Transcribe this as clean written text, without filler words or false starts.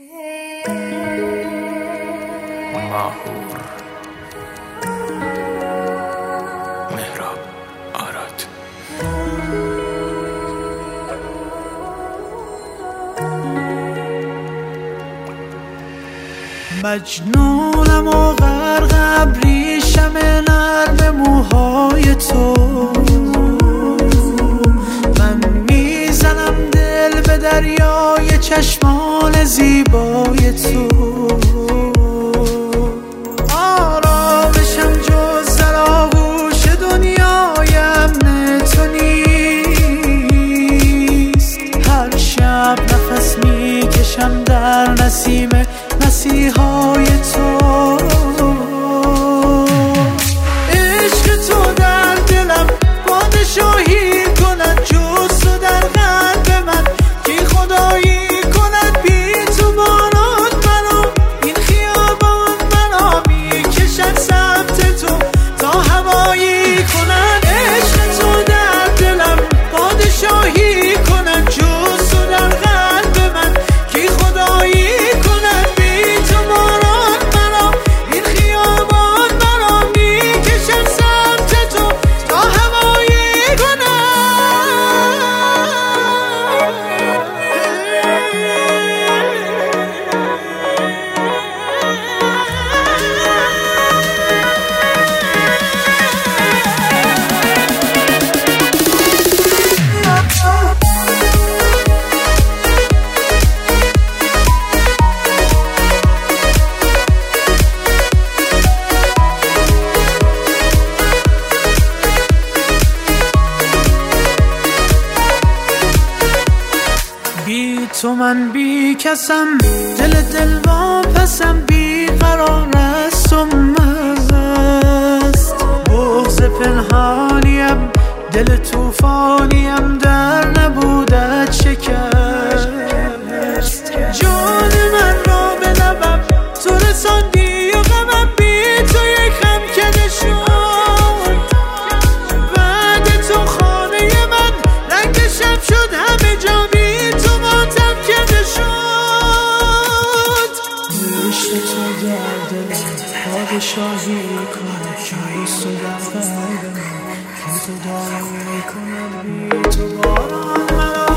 ماهور مهراب آراد مجنونم و غرق ابریشم نرم موهای تو، من میزنم دل به دریای چشمان زیبای تو. آرامشم جز در آغوش دنیای امن تو نیست. هر شب نفس میکشم در نسیم مسیحای تو. عشق تو در دلم پادشاهی کند، جز تو در قلب من کی خدایی کند. بی تو باران منو این خیابان منو میکشد سمت تو تا هوایی کند. عشق تو در دلم پادشاهی کند، جز تو در قلب من کی خدایی کند. بی تو باران منو این خیابان منو میکشد سمت تو تا هوایی کند. بی تو من بی کسم، دل واپسم، بی قرار است و مست. بغض پنهانیم، دل توفانیم، در نبودت شکست. جان من را به لبم تو رساندی و غمم بی تو یک خم کده شد. بعد تو خانه من رنگ شب شد، همه جا بی تو ماتم کده شد. عشق تو در دلم پادشاهی کند، جز تو در قلب من کی خدایی کند. بی تو باران منو